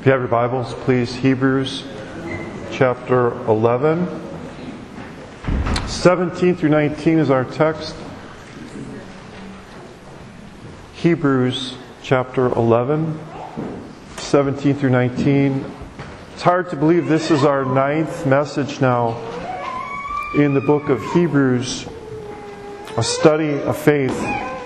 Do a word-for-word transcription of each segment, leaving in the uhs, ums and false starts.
If you have your Bibles, please, Hebrews chapter eleven. seventeen through nineteen is our text. Hebrews chapter eleven, seventeen through nineteen. It's hard to believe this is our ninth message now in the book of Hebrews, a study of faith.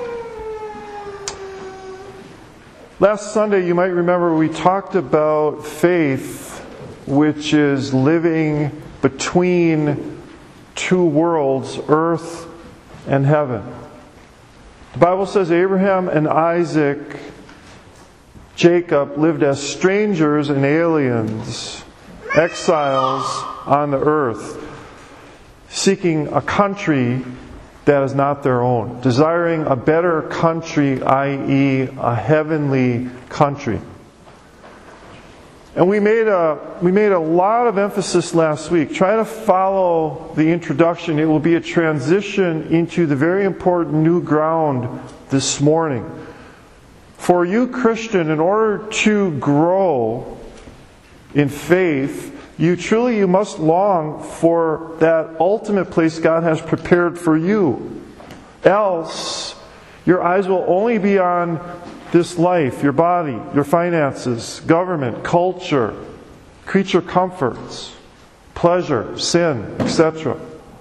Last Sunday, you might remember, we talked about faith, which is living between two worlds, earth and heaven. The Bible says Abraham and Isaac, Jacob, lived as strangers and aliens, exiles on the earth, seeking a country that is not their own, desiring a better country, that is a heavenly country. And we made a we made a lot of emphasis last week. Try to follow the introduction. It will be a transition into the very important new ground this morning. For you, Christian, in order to grow in faith, you truly you must long for that ultimate place God has prepared for you. Else, your eyes will only be on this life, your body, your finances, government, culture, creature comforts, pleasure, sin, et cetera.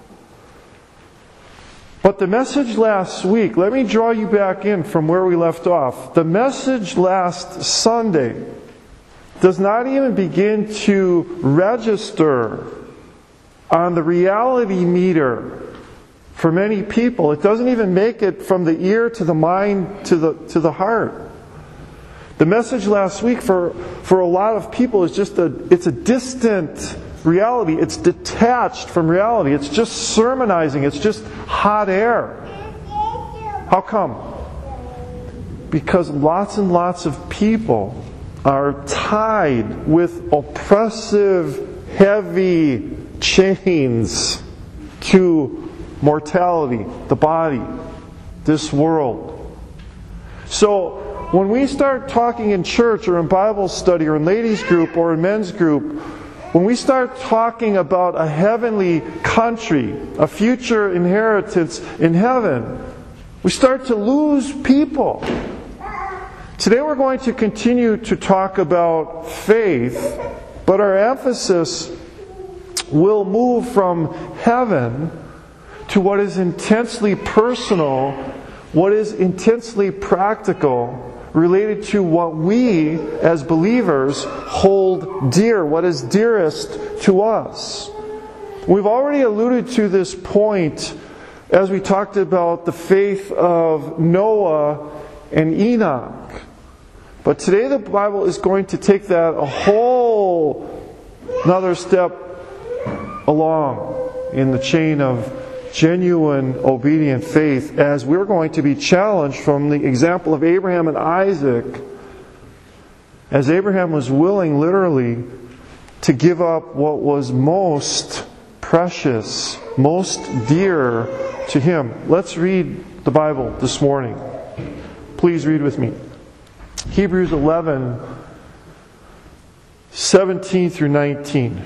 But the message last week, let me draw you back in from where we left off. The message last Sunday does not even begin to register on the reality meter for many people. It doesn't even make it from the ear to the mind to the to the heart. The message last week for, for a lot of people is just a it's a distant reality. It's detached from reality. It's just sermonizing. It's just hot air. How come? Because lots and lots of people are tied with oppressive, heavy chains to mortality, the body, this world. So, when we start talking in church or in Bible study or in ladies group or in men's group, when we start talking about a heavenly country, a future inheritance in heaven, we start to lose people. Today we're going to continue to talk about faith, but our emphasis will move from heaven to what is intensely personal, what is intensely practical, related to what we as believers hold dear, what is dearest to us. We've already alluded to this point as we talked about the faith of Noah and Enoch. But today the Bible is going to take that a whole another step along in the chain of genuine obedient faith, as we're going to be challenged from the example of Abraham and Isaac, as Abraham was willing literally to give up what was most precious, most dear to him. Let's read the Bible this morning. Please read with me. Hebrews eleven, seventeen through nineteen.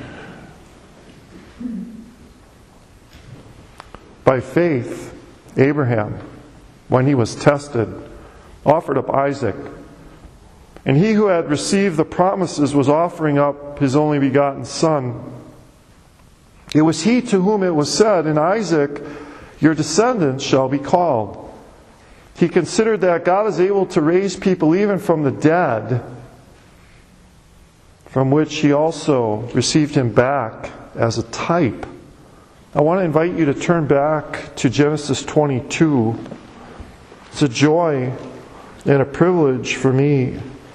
By faith, Abraham, when he was tested, offered up Isaac. And he who had received the promises was offering up his only begotten son. It was he to whom it was said, "In Isaac your descendants shall be called." He considered that God is able to raise people even from the dead, from which he also received him back as a type. I want to invite you to turn back to Genesis twenty-two. It's a joy and a privilege for me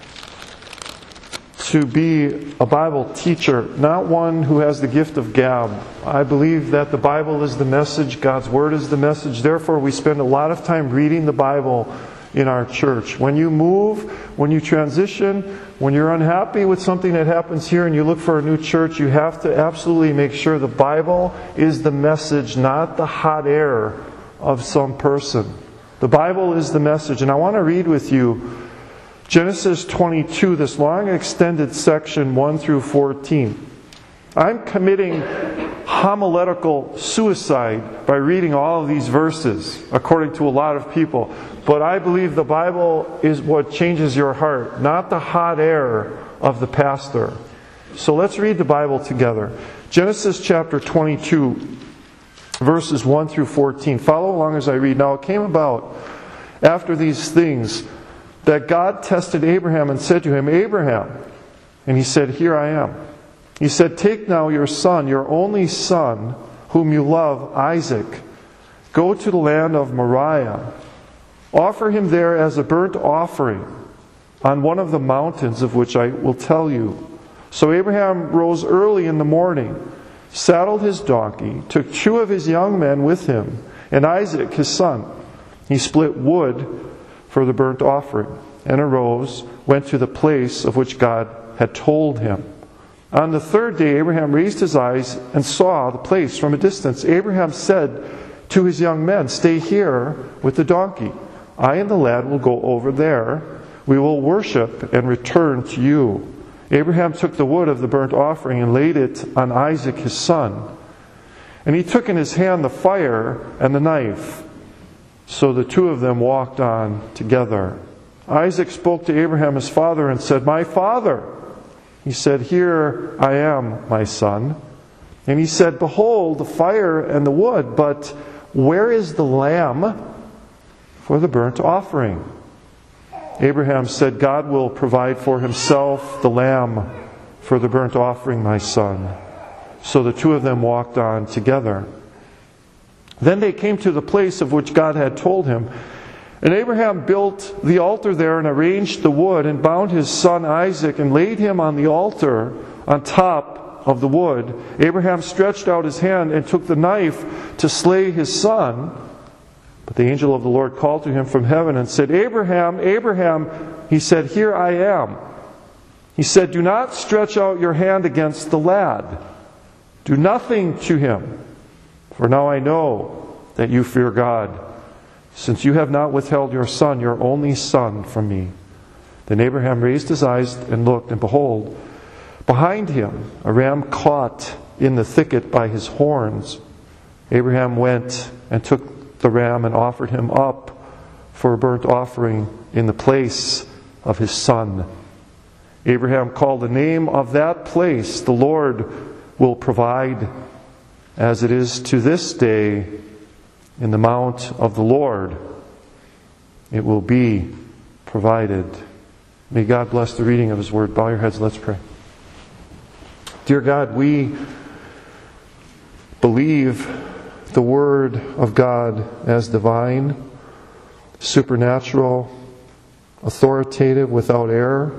to be a Bible teacher, not one who has the gift of gab. I believe that the Bible is the message, God's Word is the message. Therefore, we spend a lot of time reading the Bible in our church. When you move, when you transition, when you're unhappy with something that happens here and you look for a new church, you have to absolutely make sure the Bible is the message, not the hot air of some person. The Bible is the message. And I want to read with you Genesis twenty-two, this long extended section one through fourteen. I'm committing homiletical suicide by reading all of these verses, according to a lot of people. But I believe the Bible is what changes your heart, not the hot air of the pastor. So let's read the Bible together. Genesis chapter twenty-two, verses one through fourteen. Follow along as I read. Now it came about after these things that God tested Abraham and said to him, Abraham. And he said, Here I am. He said, Take now your son, your only son, whom you love, Isaac. Go to the land of Moriah. Offer him there as a burnt offering on one of the mountains of which I will tell you. So Abraham rose early in the morning, saddled his donkey, took two of his young men with him, and Isaac his son. He split wood for the burnt offering, and arose, went to the place of which God had told him. On the third day Abraham raised his eyes and saw the place from a distance. Abraham said to his young men, Stay here with the donkey. I and the lad will go over there. We will worship and return to you. Abraham took the wood of the burnt offering and laid it on Isaac his son. And he took in his hand the fire and the knife. So the two of them walked on together. Isaac spoke to Abraham his father and said, My father. He said, Here I am, my son. And he said, Behold, the fire and the wood, but where is the lamb for the burnt offering? Abraham said, God will provide for himself the lamb for the burnt offering, my son. So the two of them walked on together. Then they came to the place of which God had told him. And Abraham built the altar there and arranged the wood and bound his son Isaac and laid him on the altar on top of the wood. Abraham stretched out his hand and took the knife to slay his son. But the angel of the Lord called to him from heaven and said, Abraham, Abraham. He said, Here I am. He said, Do not stretch out your hand against the lad. Do nothing to him. For now I know that you fear God, since you have not withheld your son, your only son, from me. Then Abraham raised his eyes and looked, and behold, behind him a ram caught in the thicket by his horns. Abraham went and took the ram and offered him up for a burnt offering in the place of his son. Abraham called the name of that place, The Lord will provide, as it is to this day, in the mount of the Lord, it will be provided. May God bless the reading of His Word. Bow your heads, let's pray. Dear God, we believe the Word of God as divine, supernatural, authoritative, without error.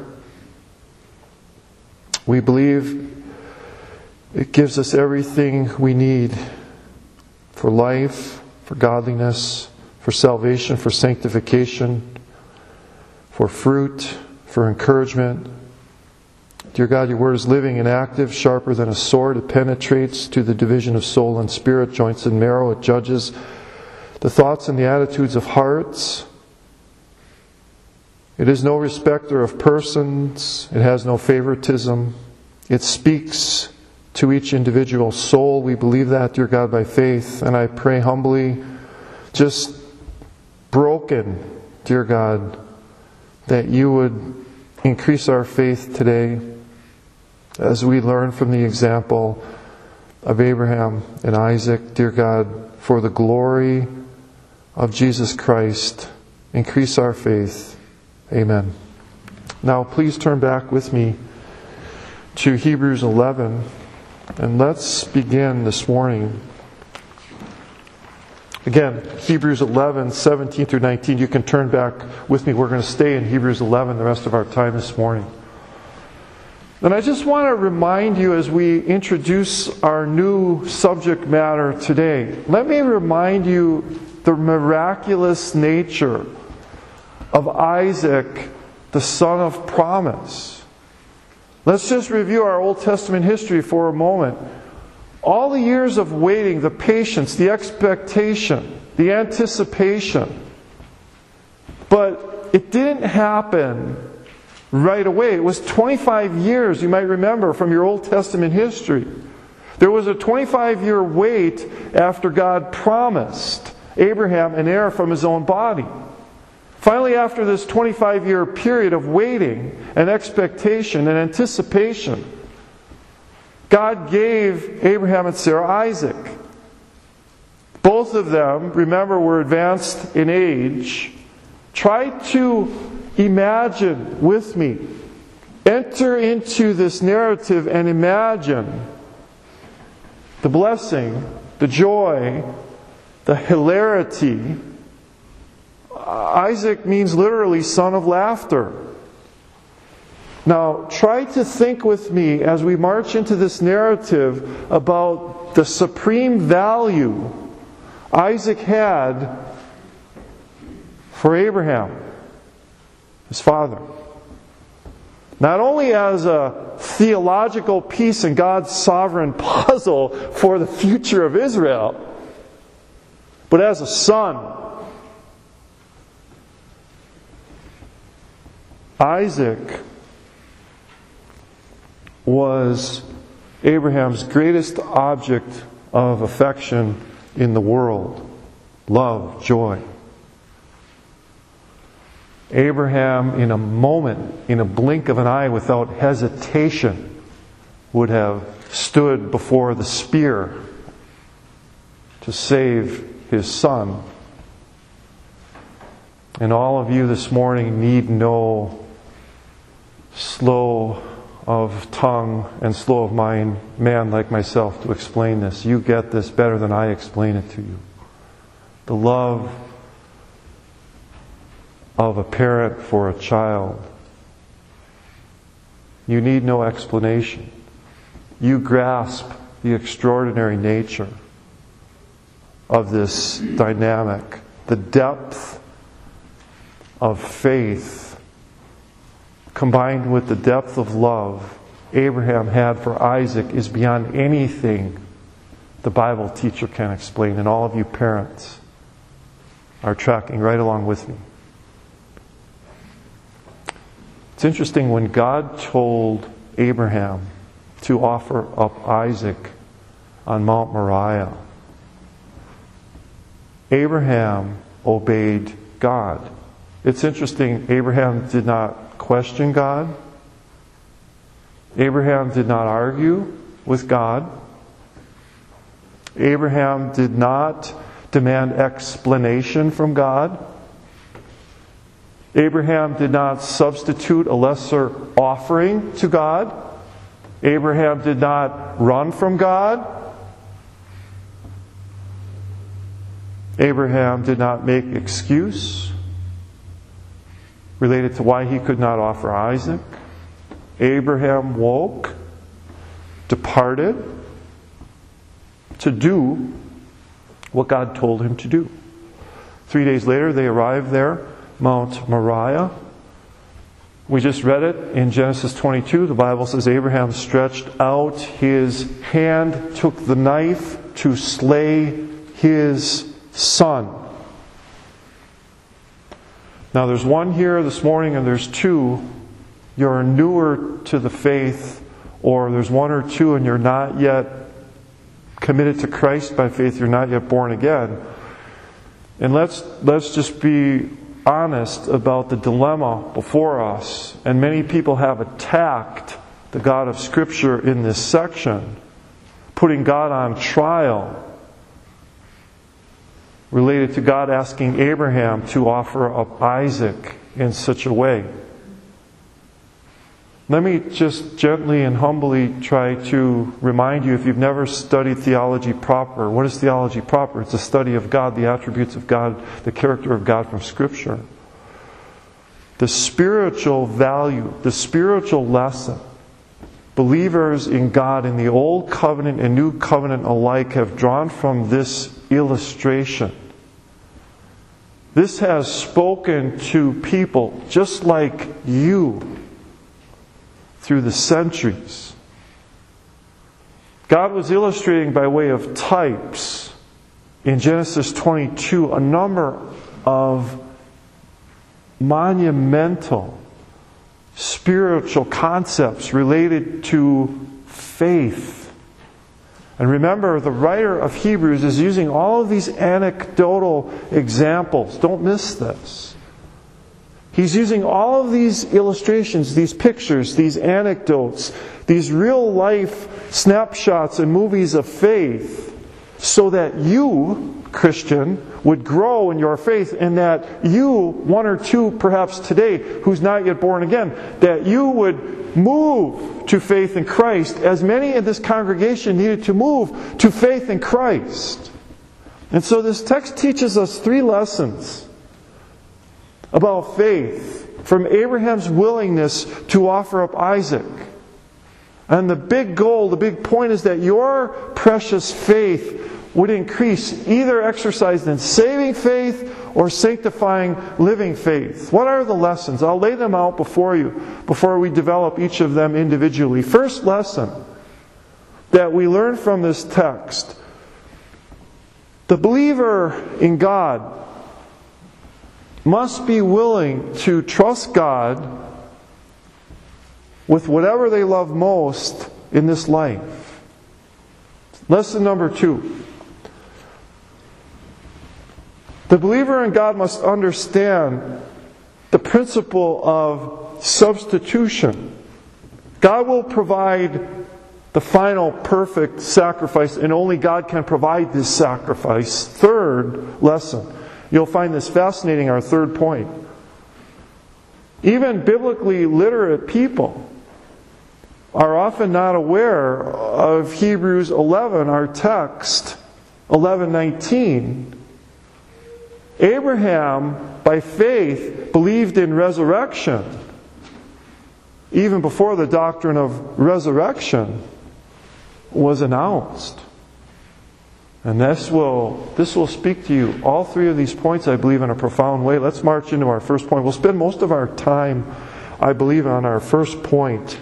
We believe it gives us everything we need for life, for godliness, for salvation, for sanctification, for fruit, for encouragement. Dear God, your word is living and active, sharper than a sword. It penetrates to the division of soul and spirit, joints and marrow. It judges the thoughts and the attitudes of hearts. It is no respecter of persons. It has no favoritism. It speaks to each individual soul. We believe that, dear God, by faith. And I pray humbly, just broken, dear God, that you would increase our faith today as we learn from the example of Abraham and Isaac, dear God, for the glory of Jesus Christ. Increase our faith. Amen. Now, please turn back with me to Hebrews eleven. And let's begin this morning. Again, Hebrews eleven, seventeen through nineteen. You can turn back with me. We're going to stay in Hebrews eleven the rest of our time this morning. And I just want to remind you as we introduce our new subject matter today, let me remind you the miraculous nature of Isaac, the son of promise. Let's just review our Old Testament history for a moment. All the years of waiting, the patience, the expectation, the anticipation. But it didn't happen right away. It was twenty-five years, you might remember from your Old Testament history. There was a twenty-five year wait after God promised Abraham an heir from his own body. Finally, after this twenty-five year period of waiting and expectation and anticipation, God gave Abraham and Sarah Isaac. Both of them, remember, were advanced in age. Try to imagine with me. Enter into this narrative and imagine the blessing, the joy, the hilarity. Isaac means literally son of laughter. Now, try to think with me as we march into this narrative about the supreme value Isaac had for Abraham, his father. Not only as a theological piece in God's sovereign puzzle for the future of Israel, but as a son. Isaac was Abraham's greatest object of affection in the world. Love, joy. Abraham, in a moment, in a blink of an eye, without hesitation, would have stood before the spear to save his son. And all of you this morning need no slow of tongue and slow of mind man like myself to explain this. You get this better than I explain it to you. The love of a parent for a child. You need no explanation. You grasp the extraordinary nature of this dynamic. The depth of faith combined with the depth of love Abraham had for Isaac is beyond anything the Bible teacher can explain. And all of you parents are tracking right along with me. It's interesting, when God told Abraham to offer up Isaac on Mount Moriah, Abraham obeyed God. It's interesting, Abraham did not question God. Abraham did not argue with God. Abraham did not demand explanation from God. Abraham did not substitute a lesser offering to God. Abraham did not run from God. Abraham did not make excuse related to why he could not offer Isaac. Abraham woke, departed to do what God told him to do. Three days later, they arrived there, Mount Moriah. We just read it in Genesis twenty-two. The Bible says Abraham stretched out his hand, took the knife to slay his son. Now there's one here this morning and there's two. You're newer to the faith, or there's one or two and you're not yet committed to Christ by faith. You're not yet born again. And let's let's just be honest about the dilemma before us. And many people have attacked the God of Scripture in this section, putting God on trial related to God asking Abraham to offer up Isaac in such a way. Let me just gently and humbly try to remind you, if you've never studied theology proper, what is theology proper? It's a study of God, the attributes of God, the character of God from Scripture. The spiritual value, the spiritual lesson believers in God in the Old Covenant and New Covenant alike have drawn from this illustration. This has spoken to people just like you through the centuries. God was illustrating by way of types in Genesis twenty-two a number of monumental, spiritual concepts related to faith. And remember, the writer of Hebrews is using all of these anecdotal examples. Don't miss this. He's using all of these illustrations, these pictures, these anecdotes, these real-life snapshots and movies of faith, so that you, Christian, would grow in your faith, and that you, one or two perhaps today, who's not yet born again, that you would move to faith in Christ, as many in this congregation needed to move to faith in Christ. And so this text teaches us three lessons about faith, from Abraham's willingness to offer up Isaac. And the big goal, the big point is that your precious faith would increase, either exercised in saving faith or sanctifying living faith. What are the lessons? I'll lay them out before you before we develop each of them individually. First lesson that we learn from this text: the believer in God must be willing to trust God with whatever they love most in this life. Lesson number two. The believer in God must understand the principle of substitution. God will provide the final perfect sacrifice, and only God can provide this sacrifice. Third lesson. You'll find this fascinating, our third point. Even biblically literate people are often not aware of Hebrews eleven, our text, eleven nineteen. Abraham, by faith, believed in resurrection even before the doctrine of resurrection was announced. And this will, this will speak to you. All three of these points, I believe, in a profound way. Let's march into our first point. We'll spend most of our time, I believe, on our first point.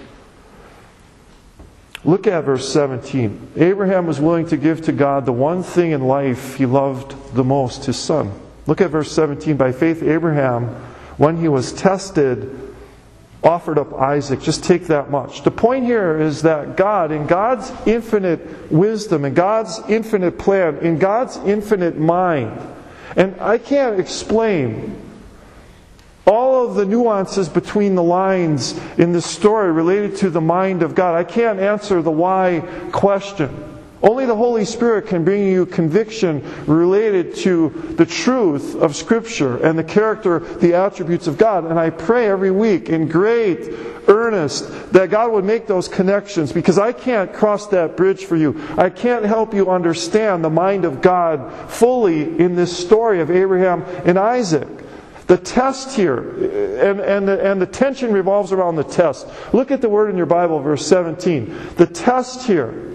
Look at verse seventeen. Abraham was willing to give to God the one thing in life he loved the most, his son. Look at verse seventeen. By faith, Abraham, when he was tested, offered up Isaac. Just take that much. The point here is that God, in God's infinite wisdom, in God's infinite plan, in God's infinite mind, and I can't explain all of the nuances between the lines in this story related to the mind of God. I can't answer the why question. Only the Holy Spirit can bring you conviction related to the truth of Scripture and the character, the attributes of God. And I pray every week in great earnest that God would make those connections, because I can't cross that bridge for you. I can't help you understand the mind of God fully in this story of Abraham and Isaac. The test here, and, and, the, and the tension revolves around the test. Look at the word in your Bible, verse seventeen. The test here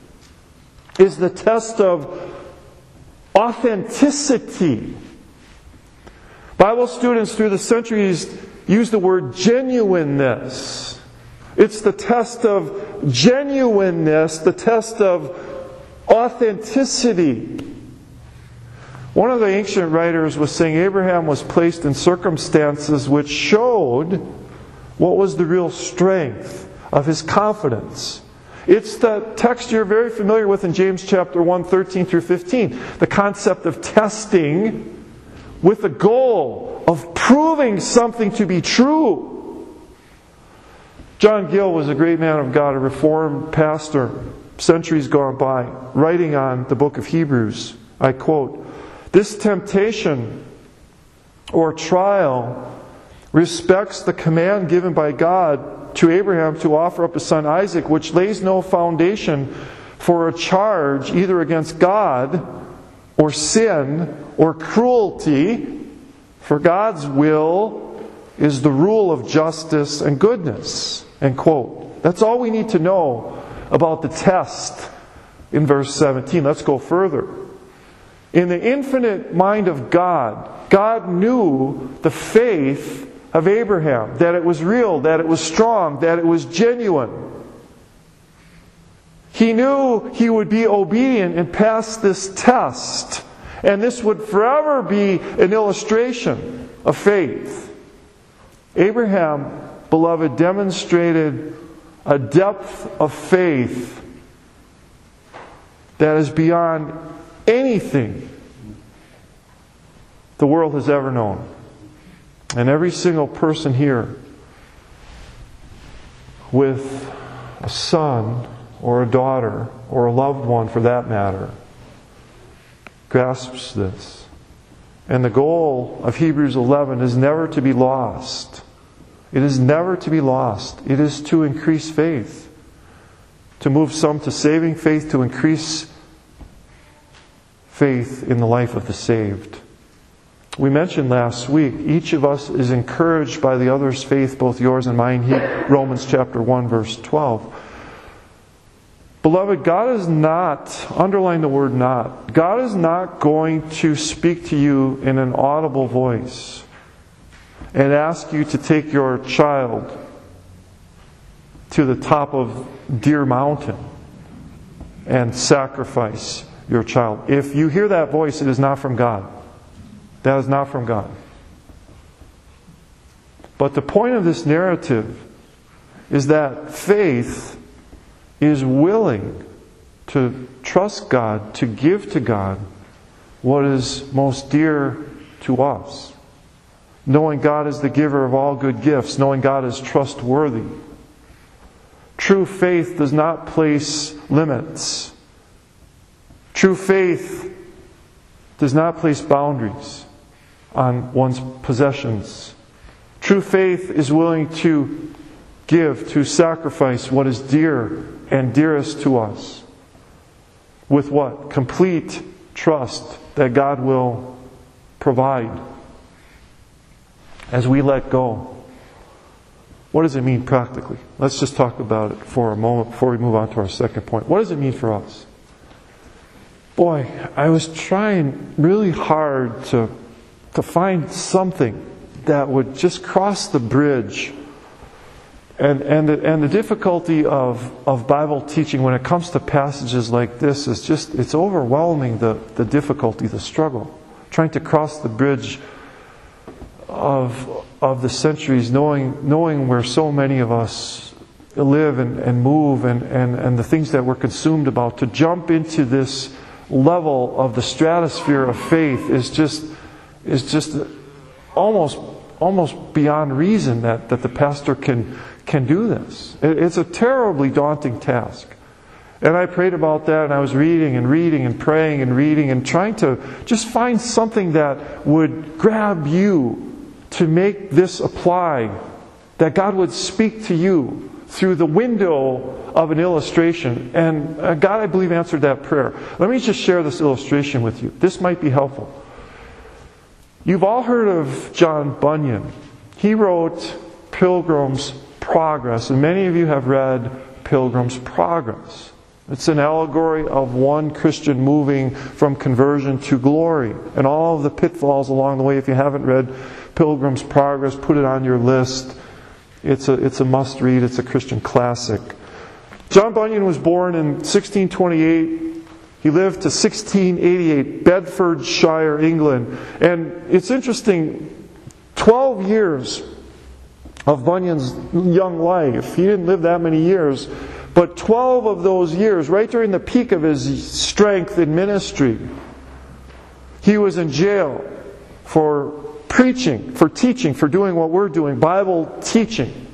is the test of authenticity. Bible students through the centuries use the word genuineness. It's the test of genuineness, the test of authenticity. One of the ancient writers was saying Abraham was placed in circumstances which showed what was the real strength of his confidence. It's the text you're very familiar with in James chapter one, thirteen through fifteen. The concept of testing with the goal of proving something to be true. John Gill was a great man of God, a Reformed pastor, centuries gone by, writing on the book of Hebrews. I quote, "This temptation or trial respects the command given by God to Abraham to offer up his son Isaac, which lays no foundation for a charge either against God or sin or cruelty, for God's will is the rule of justice and goodness." End quote. That's all we need to know about the test in verse seventeen. Let's go further. In the infinite mind of God, God knew the faith of Abraham, that it was real, that it was strong, that it was genuine. He knew he would be obedient and pass this test, and this would forever be an illustration of faith. Abraham beloved, demonstrated a depth of faith that is beyond anything the world has ever known. And every single person here with a son or a daughter or a loved one for that matter grasps this. And the goal of Hebrews eleven is never to be lost. It is never to be lost. It is to increase faith. To move some to saving faith, to increase faith in the life of the saved. We mentioned last week, each of us is encouraged by the other's faith, both yours and mine. Romans chapter one, verse twelve. Beloved, God is not, underline the word not, God is not going to speak to you in an audible voice and ask you to take your child to the top of Deer Mountain and sacrifice your child. If you hear that voice, it is not from God. That is not from God. But the point of this narrative is that faith is willing to trust God, to give to God what is most dear to us. Knowing God is the giver of all good gifts, knowing God is trustworthy. True faith does not place limits. True faith does not place boundaries on one's possessions. True faith is willing to give, to sacrifice what is dear and dearest to us. With what? Complete trust that God will provide as we let go. What does it mean practically? Let's just talk about it for a moment before we move on to our second point. What does it mean for us? Boy, I was trying really hard to, to find something that would just cross the bridge. And, and, the, and the difficulty of, of Bible teaching when it comes to passages like this is just, it's overwhelming, the, the difficulty, the struggle. Trying to cross the bridge of, of the centuries, knowing, knowing where so many of us live and, and move and, and, and the things that we're consumed about. To jump into this level of the stratosphere of faith is just, is just almost, almost beyond reason that, that the pastor can can do this. It's a terribly daunting task. And I prayed about that, and I was reading and reading and praying and reading and trying to just find something that would grab you to make this apply, that God would speak to you through the window of an illustration. And God, I believe, answered that prayer. Let me just share this illustration with you. This might be helpful. You've all heard of John Bunyan. He wrote Pilgrim's Progress, and many of you have read Pilgrim's Progress. It's an allegory of one Christian moving from conversion to glory and all of the pitfalls along the way. If you haven't read Pilgrim's Progress, put it on your list. It's a, it's a must-read. It's a Christian classic. John Bunyan was born in sixteen twenty-eight. He lived to sixteen eighty-eight, Bedfordshire, England. And it's interesting, twelve years of Bunyan's young life. He didn't live that many years, but twelve of those years, right during the peak of his strength in ministry, he was in jail for preaching, for teaching, for doing what we're doing, Bible teaching.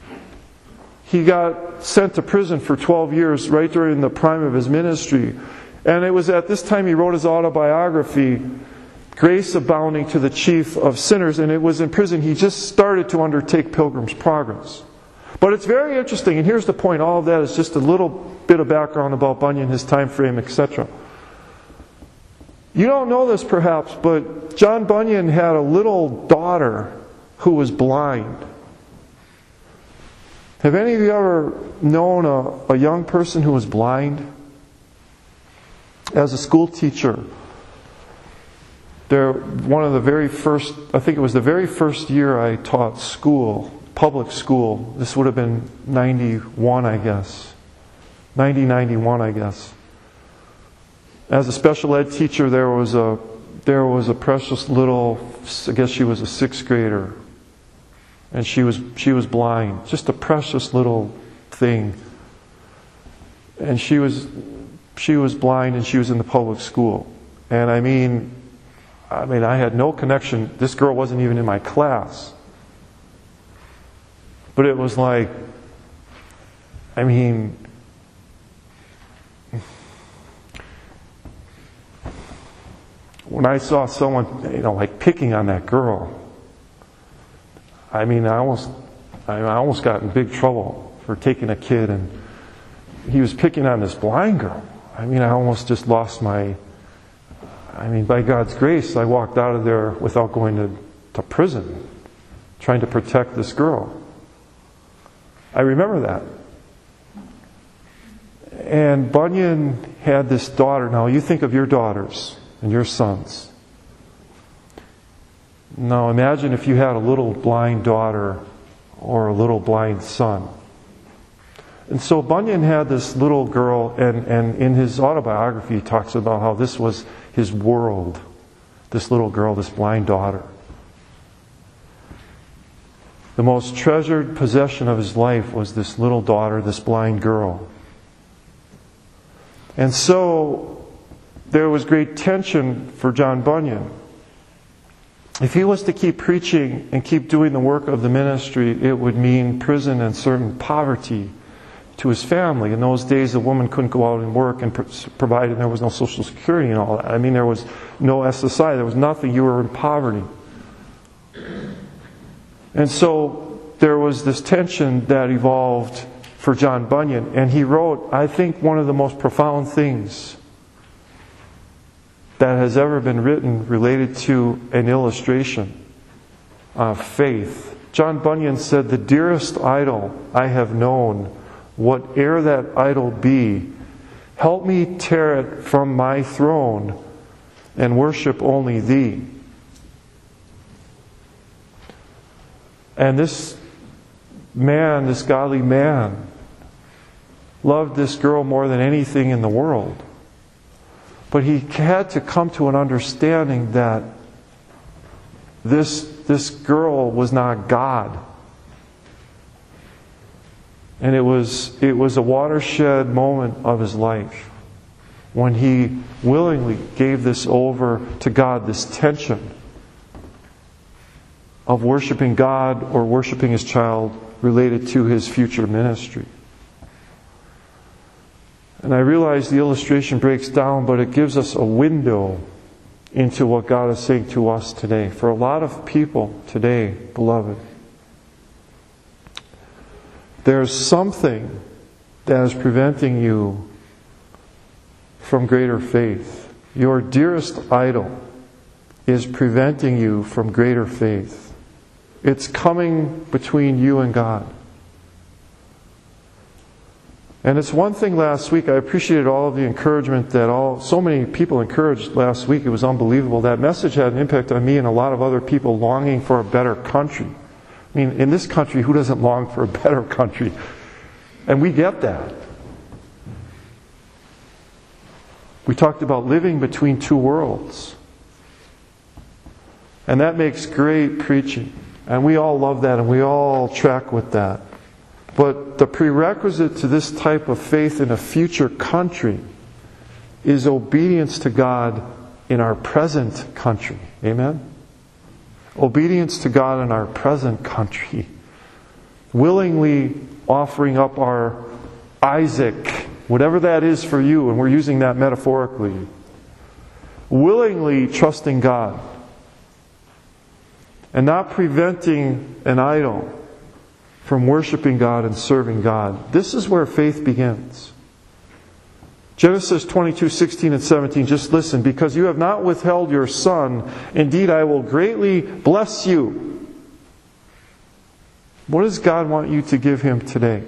He got sent to prison for twelve years right during the prime of his ministry. And it was at this time he wrote his autobiography, Grace Abounding to the Chief of Sinners, and it was in prison he just started to undertake Pilgrim's Progress. But it's very interesting, and here's the point, all of that is just a little bit of background about Bunyan, his time frame, et cetera. You don't know this perhaps, but John Bunyan had a little daughter who was blind. Have any of you ever known a, a young person who was blind? As a school teacher, There, one of the very first, I think it was the very first year I taught school, public school. This would have been ninety-one, I guess. nineteen ninety-one, I guess. As a special ed teacher, there was a there was a precious little, I guess she was a sixth grader. And she was she was blind. Just a precious little thing. And she was she was blind and she was in the public school. And I mean I mean I had no connection. This girl wasn't even in my class. But it was like, I mean, when I saw someone, you know, like picking on that girl, I mean, I almost, I almost got in big trouble for taking a kid, and he was picking on this blind girl. I mean, I almost just lost my, I mean, by God's grace, I walked out of there without going to, to prison, trying to protect this girl. I remember that. And Bunyan had this daughter. Now, you think of your daughters and your sons. Now, imagine if you had a little blind daughter or a little blind son. And so Bunyan had this little girl, and, and in his autobiography he talks about how this was his world. This little girl, this blind daughter. The most treasured possession of his life was this little daughter, this blind girl. And so there was great tension for John Bunyan. If he was to keep preaching and keep doing the work of the ministry, it would mean prison and certain poverty to his family. In those days, a woman couldn't go out and work and provide, and there was no Social Security and all that. I mean, there was no S S I. There was nothing. You were in poverty. And so there was this tension that evolved for John Bunyan. And he wrote, I think, one of the most profound things that has ever been written related to an illustration of faith. John Bunyan said, the dearest idol I have known, whate'er that idol be, help me tear it from my throne and worship only Thee. And this man, this godly man, loved this girl more than anything in the world. But he had to come to an understanding that this, this girl was not God. And it was, it was a watershed moment of his life when he willingly gave this over to God, this tension of worshiping God or worshiping his child related to his future ministry. And I realize the illustration breaks down, but it gives us a window into what God is saying to us today. For a lot of people today, beloved, there's something that is preventing you from greater faith. Your dearest idol is preventing you from greater faith. It's coming between you and God. And it's one thing last week, I appreciated all of the encouragement that all so many people encouraged last week. It was unbelievable. That message had an impact on me and a lot of other people longing for a better country. I mean, in this country, who doesn't long for a better country? And we get that. We talked about living between two worlds. And that makes great preaching. And we all love that, and we all track with that. But the prerequisite to this type of faith in a future country is obedience to God in our present country. Amen? Obedience to God in our present country. Willingly offering up our Isaac, whatever that is for you, and we're using that metaphorically. Willingly trusting God. And not preventing an idol from worshiping God and serving God. This is where faith begins. Genesis twenty-two, sixteen and seventeen, just listen. Because you have not withheld your son, indeed I will greatly bless you. What does God want you to give him today?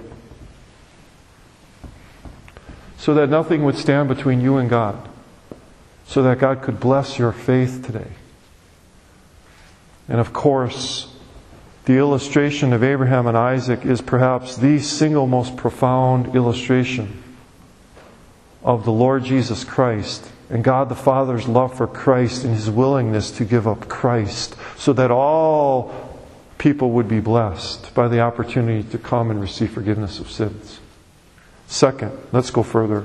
So that nothing would stand between you and God. So that God could bless your faith today. And of course, the illustration of Abraham and Isaac is perhaps the single most profound illustration of the Lord Jesus Christ and God the Father's love for Christ and His willingness to give up Christ so that all people would be blessed by the opportunity to come and receive forgiveness of sins. Second, let's go further.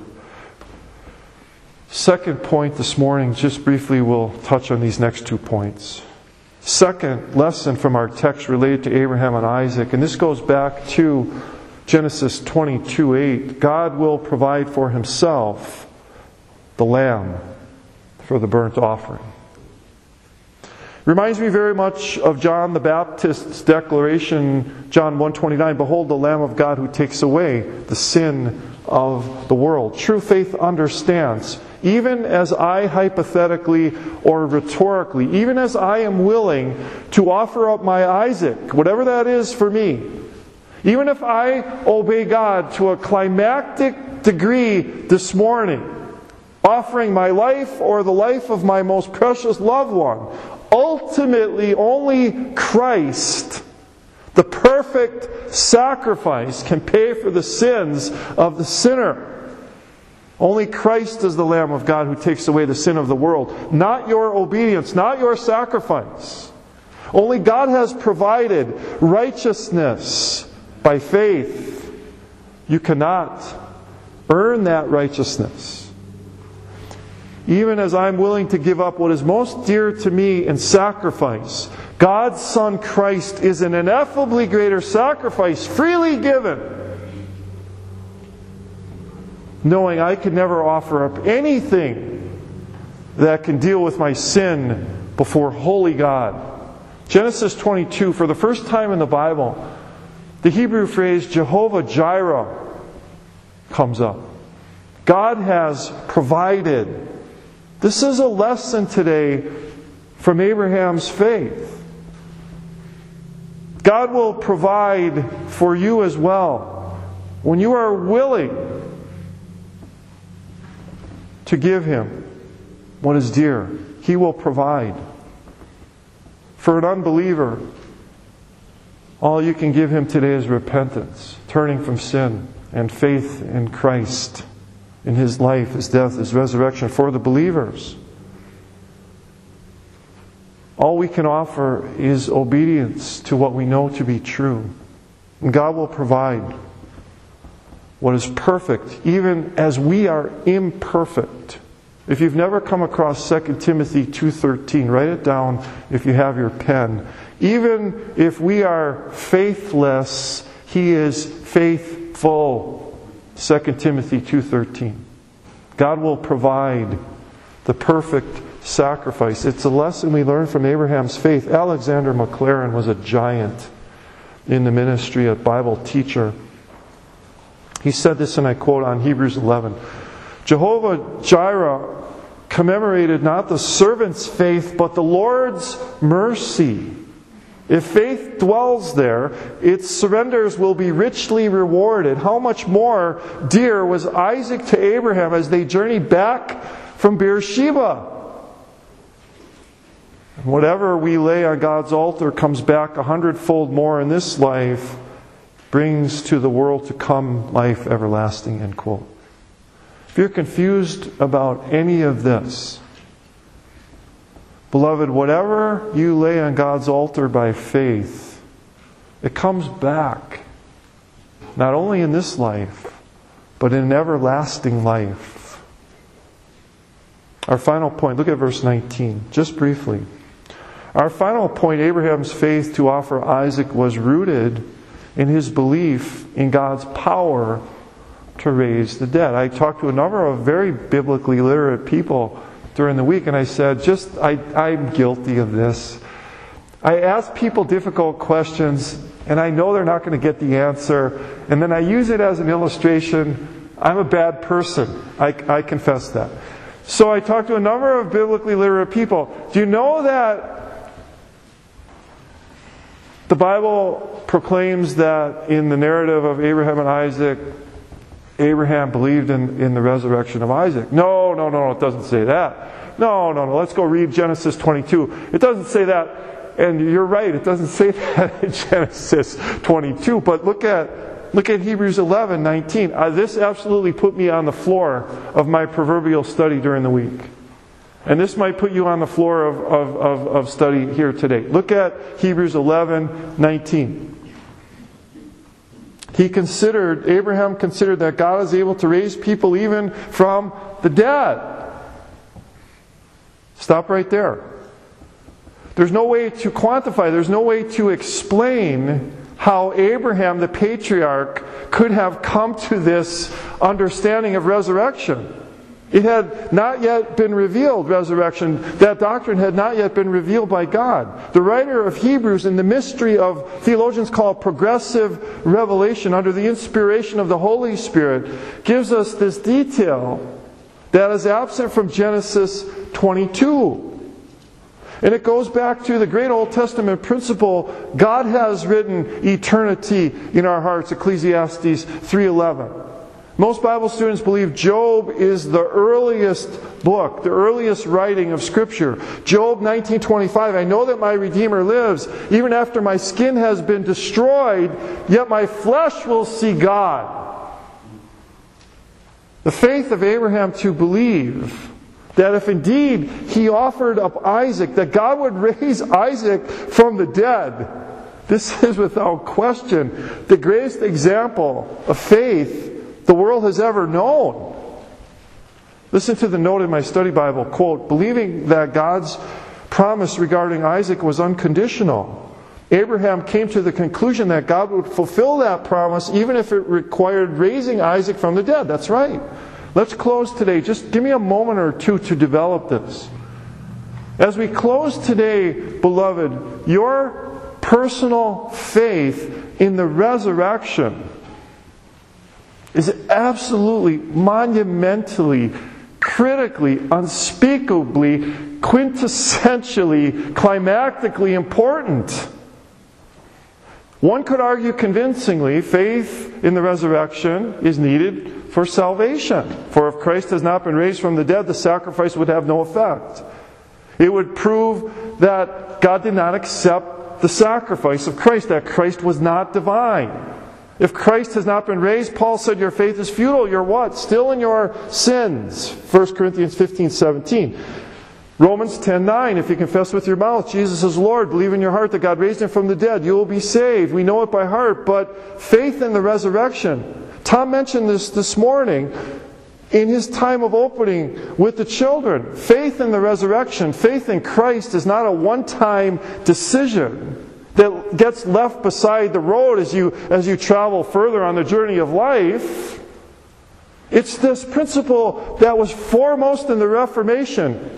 Second point this morning, just briefly we'll touch on these next two points. Second lesson from our text related to Abraham and Isaac, and this goes back to Genesis twenty-two eight. God will provide for Himself the lamb for the burnt offering. Reminds me very much of John the Baptist's declaration, John one twenty-nine, "Behold the Lamb of God who takes away the sin of the world." True faith understands, even as I hypothetically or rhetorically, even as I am willing to offer up my Isaac, whatever that is for me, even if I obey God to a climactic degree this morning, offering my life or the life of my most precious loved one, ultimately only Christ, the perfect sacrifice, can pay for the sins of the sinner. Only Christ is the Lamb of God who takes away the sin of the world. Not your obedience, not your sacrifice. Only God has provided righteousness by faith. You cannot earn that righteousness. Even as I'm willing to give up what is most dear to me in sacrifice, God's Son Christ is an ineffably greater sacrifice, freely given, knowing I could never offer up anything that can deal with my sin before holy God. Genesis twenty-two, for the first time in the Bible, the Hebrew phrase Jehovah Jireh comes up. God has provided. This is a lesson today from Abraham's faith. God will provide for you as well when you are willing to give Him what is dear. He will provide. For an unbeliever, all you can give him today is repentance, turning from sin, and faith in Christ, in His life, His death, His resurrection. For the believers, all we can offer is obedience to what we know to be true. And God will provide what is perfect, even as we are imperfect. If you've never come across Second Timothy two thirteen, write it down if you have your pen. Even if we are faithless, He is faithful. Second Timothy two thirteen. God will provide the perfect sacrifice. It's a lesson we learn from Abraham's faith. Alexander McLaren was a giant in the ministry, a Bible teacher. He said this, and I quote on Hebrews eleven. Jehovah Jireh commemorated not the servant's faith, but the Lord's mercy. If faith dwells there, its surrenders will be richly rewarded. How much more dear was Isaac to Abraham as they journeyed back from Beersheba? Whatever we lay on God's altar comes back a hundredfold more in this life, brings to the world to come life everlasting. End quote. If you're confused about any of this, beloved, whatever you lay on God's altar by faith, it comes back, not only in this life, but in an everlasting life. Our final point, look at verse nineteen, just briefly. Our final point, Abraham's faith to offer Isaac was rooted in his belief in God's power to raise the dead. I talked to a number of very biblically literate people during the week, and I said, just, I, I'm guilty of this. I ask people difficult questions, and I know they're not going to get the answer, and then I use it as an illustration. I'm a bad person. I, I confess that. So I talked to a number of biblically literate people. Do you know that the Bible proclaims that in the narrative of Abraham and Isaac, Abraham believed in, in the resurrection of Isaac? No, no, no, it doesn't say that. No, no, no, let's go read Genesis twenty-two. It doesn't say that, and you're right, it doesn't say that in Genesis twenty-two, but look at look at Hebrews eleven nineteen. Uh, this absolutely put me on the floor of my proverbial study during the week. And this might put you on the floor of, of, of, of study here today. Look at Hebrews eleven nineteen. He considered, Abraham considered that God is able to raise people even from the dead. Stop right there. There's no way to quantify, there's no way to explain how Abraham, the patriarch, could have come to this understanding of resurrection. It had not yet been revealed, resurrection. That doctrine had not yet been revealed by God. The writer of Hebrews, in the mystery of theologians call progressive revelation, under the inspiration of the Holy Spirit, gives us this detail that is absent from Genesis twenty-two. And it goes back to the great Old Testament principle, God has written eternity in our hearts, Ecclesiastes three eleven. Most Bible students believe Job is the earliest book, the earliest writing of Scripture. Job nineteen twenty-five, I know that my Redeemer lives, even after my skin has been destroyed, yet my flesh will see God. The faith of Abraham to believe that if indeed he offered up Isaac, that God would raise Isaac from the dead. This is without question the greatest example of faith the world has ever known. Listen to the note in my study Bible, quote, believing that God's promise regarding Isaac was unconditional, Abraham came to the conclusion that God would fulfill that promise even if it required raising Isaac from the dead. That's right. Let's close today. Just give me a moment or two to develop this. As we close today, beloved, your personal faith in the resurrection is absolutely, monumentally, critically, unspeakably, quintessentially, climactically important. One could argue convincingly, faith in the resurrection is needed for salvation. For if Christ has not been raised from the dead, the sacrifice would have no effect. It would prove that God did not accept the sacrifice of Christ, that Christ was not divine. If Christ has not been raised, Paul said, your faith is futile. You're what? Still in your sins. First Corinthians fifteen seventeen. Romans ten nine. If you confess with your mouth Jesus is Lord, believe in your heart that God raised Him from the dead, you will be saved. We know it by heart. But faith in the resurrection. Tom mentioned this this morning in his time of opening with the children. Faith in the resurrection, faith in Christ is not a one-time decision that gets left beside the road as you as you travel further on the journey of life. It's this principle that was foremost in the Reformation.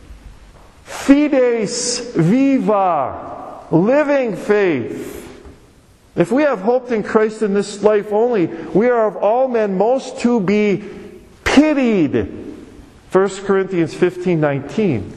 Fides viva, living faith. If we have hoped in Christ in this life only, we are of all men most to be pitied. First Corinthians fifteen nineteen.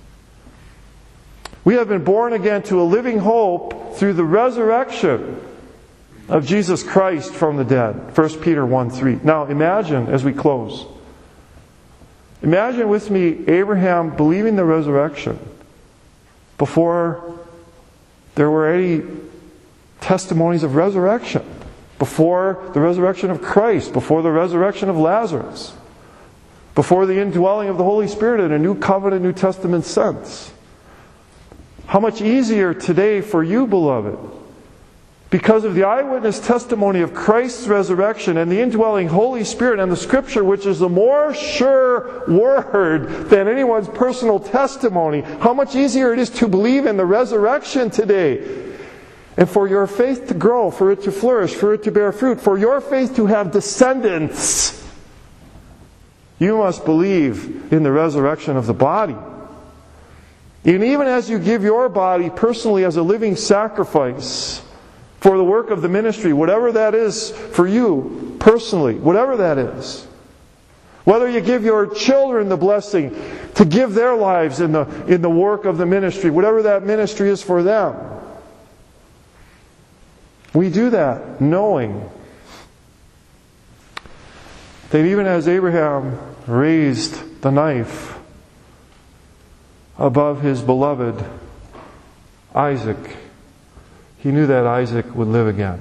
We have been born again to a living hope through the resurrection of Jesus Christ from the dead. First Peter one three. Now imagine, as we close, imagine with me Abraham believing the resurrection before there were any testimonies of resurrection, before the resurrection of Christ, before the resurrection of Lazarus, before the indwelling of the Holy Spirit in a new covenant, New Testament sense. How much easier today for you, beloved, because of the eyewitness testimony of Christ's resurrection and the indwelling Holy Spirit and the Scripture, which is a more sure word than anyone's personal testimony. How much easier it is to believe in the resurrection today. And for your faith to grow, for it to flourish, for it to bear fruit, for your faith to have descendants, you must believe in the resurrection of the body. And even as you give your body personally as a living sacrifice for the work of the ministry, whatever that is for you personally, whatever that is, whether you give your children the blessing to give their lives in the, in the work of the ministry, whatever that ministry is for them, we do that knowing that even as Abraham raised the knife above his beloved Isaac, he knew that Isaac would live again.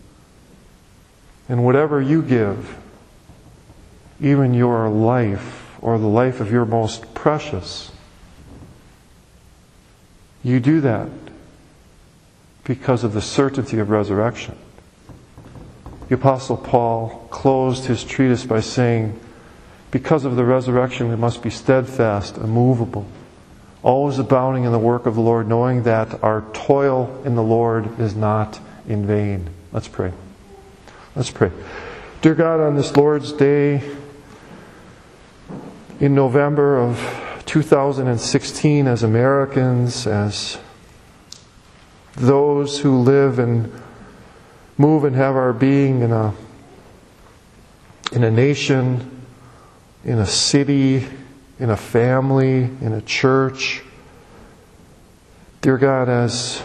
And whatever you give, even your life, or the life of your most precious. You do that because of the certainty of resurrection. The Apostle Paul closed his treatise by saying, because of the resurrection we must be steadfast, immovable, always abounding in the work of the Lord, knowing that our toil in the Lord is not in vain. Let's pray. Let's pray. Dear God, on this Lord's Day in November of two thousand sixteen, as Americans, as those who live and move and have our being in a in a nation, in a city, in a family, in a church. Dear God, as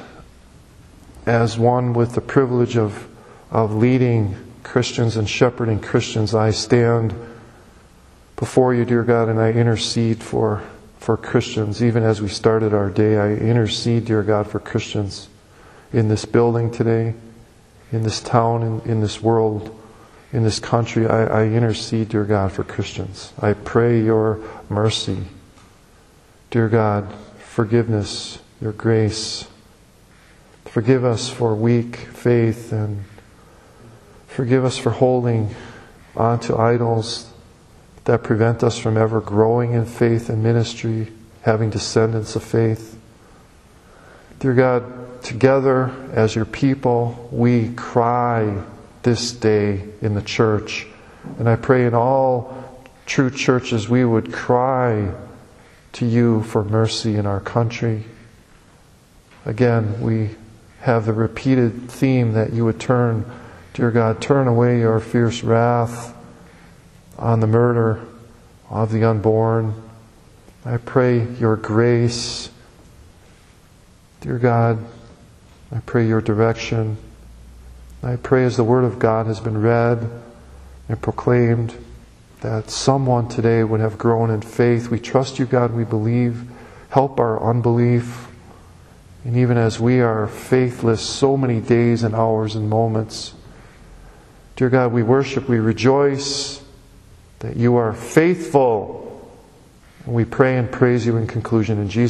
as one with the privilege of of leading Christians and shepherding Christians, I stand before you, dear God, and I intercede for for Christians. Even as we started our day, I intercede, dear God, for Christians in this building today, in this town, in, in this world, in this country. I, I intercede, dear God, for Christians. I pray your mercy. Dear God, forgiveness, your grace. Forgive us for weak faith, and forgive us for holding on to idols that prevent us from ever growing in faith and ministry, having descendants of faith. Dear God, together as your people, we cry this day in the church. And I pray in all true churches we would cry to you for mercy in our country. Again, we have the repeated theme that you would turn, dear God, turn away your fierce wrath on the murder of the unborn. I pray your grace. Dear God, I pray your direction. I pray as the Word of God has been read and proclaimed, that someone today would have grown in faith. We trust you, God, we believe. Help our unbelief. And even as we are faithless so many days and hours and moments, dear God, we worship, we rejoice that you are faithful. And we pray and praise you in conclusion in Jesus'